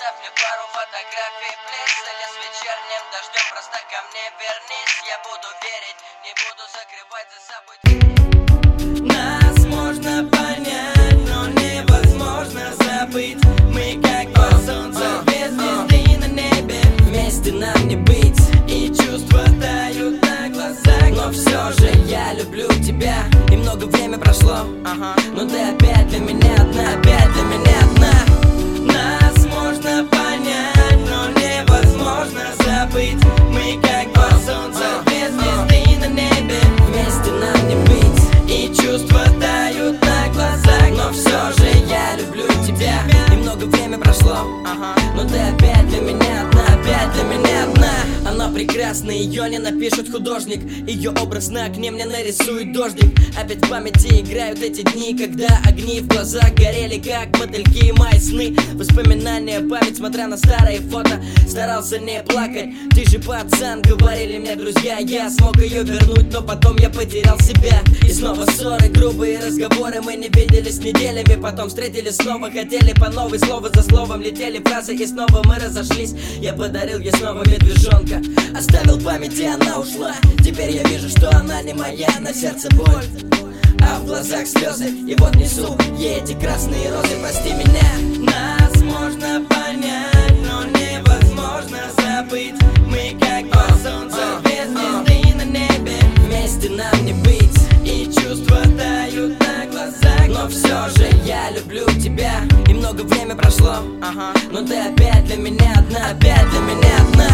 Оставь мне пару фотографий, плиз, или с вечерним дождем просто ко мне вернись. Я буду верить, не буду закрывать за собой дверь. Нас можно понять, но невозможно забыть. Мы как два солнца без звезды на небе. Вместе нам не быть, и чувства тают на глазах. Но все же я люблю тебя, и много время прошло, но ты опять для меня одна, опять для меня одна. Нас можно понять, но невозможно забыть. Мы как два солнца без звезды на небе. Вместе нам не быть, и чувства тают на глазах. Но все же я люблю тебя, и много время прошло, но ты опять для меня одна, опять для меня одна. Она прекрасна, ее не напишет художник. Ее образ на окне мне нарисует дождик. Опять в памяти играют эти дни, когда огни в глазах горели, как мотыльки мои сны. Воспоминания, память, смотря на старые фото, старался не плакать. Ты же пацан, говорили мне друзья. Я смог ее вернуть, но потом я потерял себя. И снова ссоры, грубые разговоры. Мы не виделись неделями, потом встретились снова. Хотели по новой, слово за словом летели фразы, и снова мы разошлись. Я подарил ей снова медвежонка, оставил память, и она ушла. Теперь я вижу, что она не моя, на сердце боль, а в глазах слезы. И вот несу ей эти красные розы, прости меня. Нас можно понять, но невозможно забыть. Мы как два солнца без звезды на небе. Вместе нам не быть, и чувства тают на глазах. Но все же я люблю тебя, и много время прошло, но ты опять для меня одна, опять для меня одна.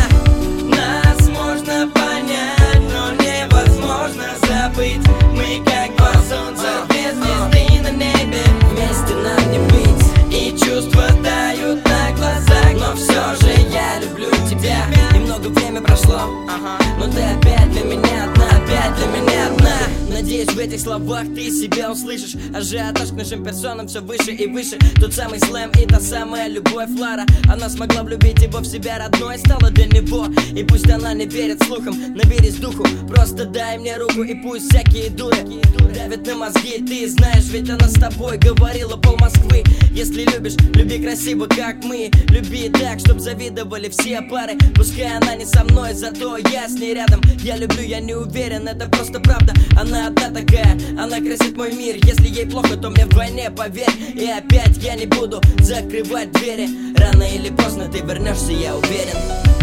Нас можно понять, но невозможно забыть. Мы как два солнца без звезды на небе. Вместе нам не быть, и чувства тают на глазах. Но все же я люблю тебя, и много время прошло, но ты опять для меня одна, опять для меня одна. Надеюсь, в этих словах ты себя услышишь. Ажиотаж к нашим персонам все выше и выше. Тот самый слэм и та самая любовь Лара. Она смогла влюбить его в себя родной, стала для него. И пусть она не верит слухам, наберись духу, просто дай мне руку. И пусть всякие дуры давят на мозги. Ты знаешь, ведь она с тобой говорила пол Москвы. Если любишь, люби красиво, как мы. Люби так, чтоб завидовали все пары. Пускай она не со мной, зато я с ней рядом. Я люблю, я не уверен, это просто правда. Она одна такая, она красит мой мир. Если ей плохо, то мне вдвойне, поверь. И опять я не буду закрывать двери. Рано или поздно ты вернешься, я уверен.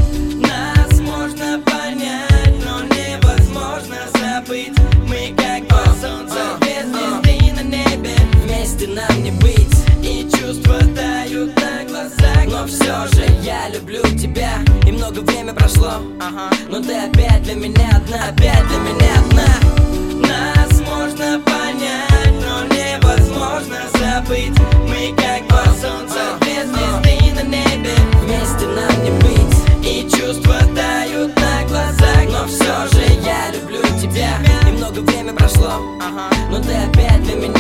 Нас можно понять, но невозможно забыть. Мы как два солнца без звезды на небе. Вместе нам не быть, и чувства тают на глазах. Но все же я люблю тебя, и много время прошло, но ты опять для меня одна, опять для меня одна. Нас можно понять, но невозможно забыть. Мы как два солнца без звезды на небе. Вместе нам не быть, и чувства тают на глазах. Но все же я люблю тебя, и много время прошло, но ты опять для меня